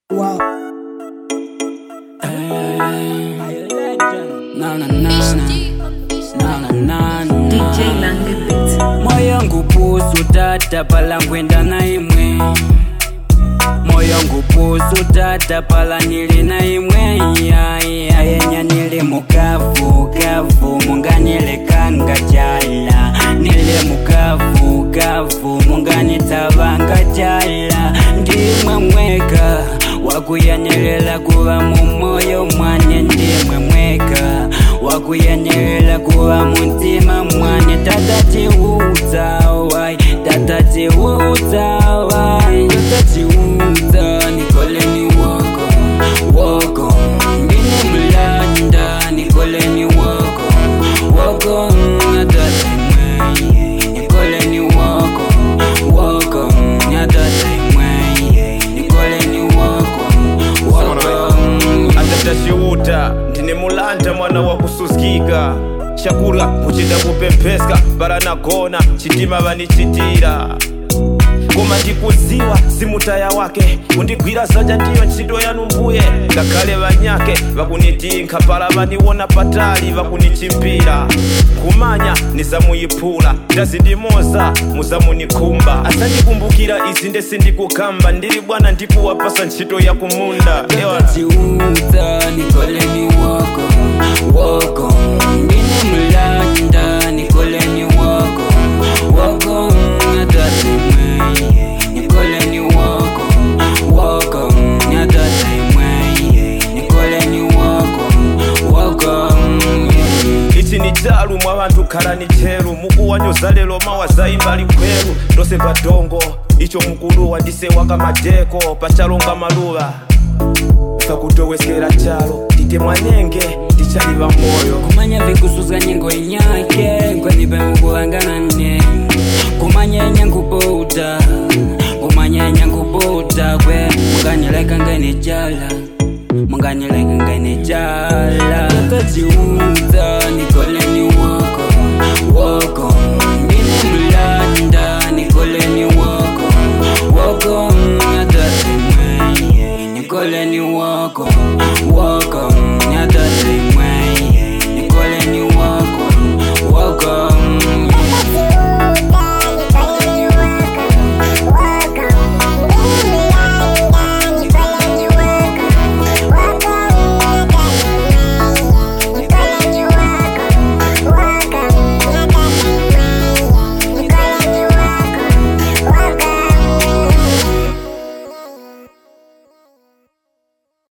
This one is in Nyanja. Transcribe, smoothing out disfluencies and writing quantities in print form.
Wow. DJ Lange Beat. Moyo ngupusu tata pala ngwenda na imwe. Moyo ngupusu tata pala nili na imwe. Yenya nili mukafu munganyele kanga chala. Nili mukafu mungani tabanga chala. Ndimwe mweka wakuyanyelela kuba mumoyo mwanye. Ndimwe mweka wakuyanyelela kuba muntima mwanye. Tatati utawai, tatati utawai, tatati uta nikoleni woko ngine mlanda nikoleni woko natati mwenye nikoleni woko natati mwenye nikoleni woko Atatashiuta ndine mulanda mwana wa kususkika shakura kuchida kupempeska baranagona chitima vanichitira koma ndikuziwa simutaya wake kundigwira zanja ndiyo ntchito yanu mbuye ngakhale vanyake vakunitinka pala vaniwona patali vakunichimpira kumanya nizamuyiphula ndazindimoza muzamunikhumba asandikumbukira izi ndesindikukamba ndili bwana ndikuwapasa ntchito ya kumunda tatati uta nikoleni woko ngine mlanda nikoleni woko natati mwenye nikoleni woko natati mwenye nikoleni woko ichi ni chalu mwa vantu khalani cheru mukuwanyoza lelo mawazayimbali khweru ndose padongo icho mukuluwa ndisewaka madeko pachalonga maluva fakutoweskera chalo tite mwanenge tichaliva moyo kumanya vikusuzga nyengo inyake kwenipe mukulanganane kumanya nyangubuda kwe munganyeleka ngene jala tatati uta nikoleni woko ngine mlanda nikoleni woko natati mwenye nikoleni woko